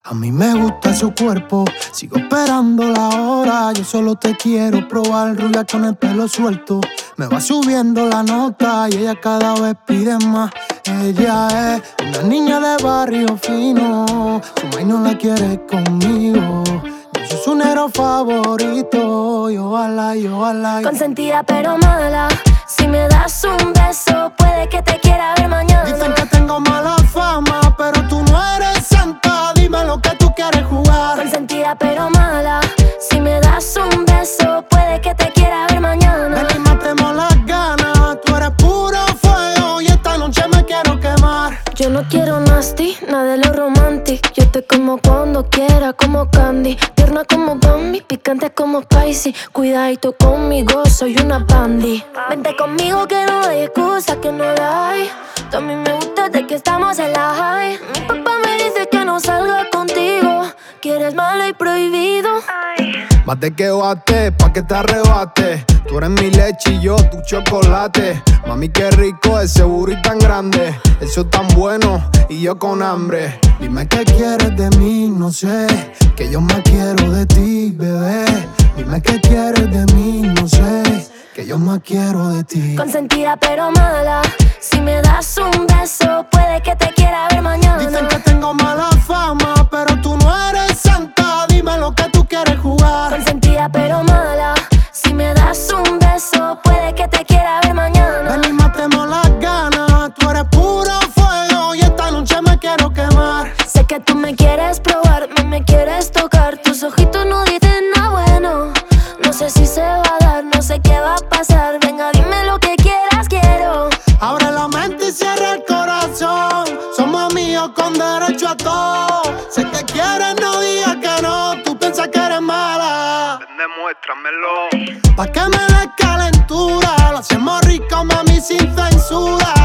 A mí me gusta su cuerpo, sigo esperando la hora. Yo solo te quiero probar, rubia con el pelo suelto. Me va subiendo la nota y ella cada vez pide más. Ella es una niña de barrio fino, su maíz no la quiere conmigo. Yo soy su negro favorito, y ojalá. Consentida pero mala, si me das un beso puede que te quiera ver mañana. Dicen que tengo mala fama, pero tú no eres santa. Dime lo que tú quieres jugar. Consentida pero mala, si me das un beso puede que te quiera ver mañana. Ven y matemos las ganas, tú eres puro fuego y esta noche me quiero quemar. Yo no quiero nasty, nada de lo romantic. Yo te como cuando quiera, como candy. Tierna como Bambi, picante como spicy. Cuidadito conmigo, soy una bandy. Vente conmigo que no hay excusa, que no la hay. Tú a mí me gusta de que estamos en la high. Mi papá me dice que no salga contigo, que eres malo y prohibido. Bate que bate, pa' que te arrebate. Tú eres mi leche y yo tu chocolate. Mami, qué rico ese burrito tan grande. Eso tan bueno y yo con hambre. Dime qué quieres de mí, no sé. Que yo más quiero de ti, bebé. Dime qué quieres de mí, no sé. Que yo más quiero de ti. Consentida pero mala, si me das un beso puede que te quiera ver mañana. Dicen que tengo mala fama, pero tú no eres santa. Dime lo que tú quieres jugar. Consentida pero mala, si me das un beso puede que te quiera ver mañana. Ven y matemos las ganas, tú eres puro fuego y esta noche me quiero quemar. Sé que tú me quieres probar, me quieres tocar. Tus ojitos no dicen nada bueno. No sé si se va a dar, no sé qué va a pasar. Venga, dime lo que quieras, quiero. Abre la mente y cierra el corazón. Somos amigos con derecho a todo. Sé que quieres, no digas que no. Tú piensas que eres mala. Demuéstramelo. Pa' que me des calentura. Lo hacemos rico, mami, sin censura.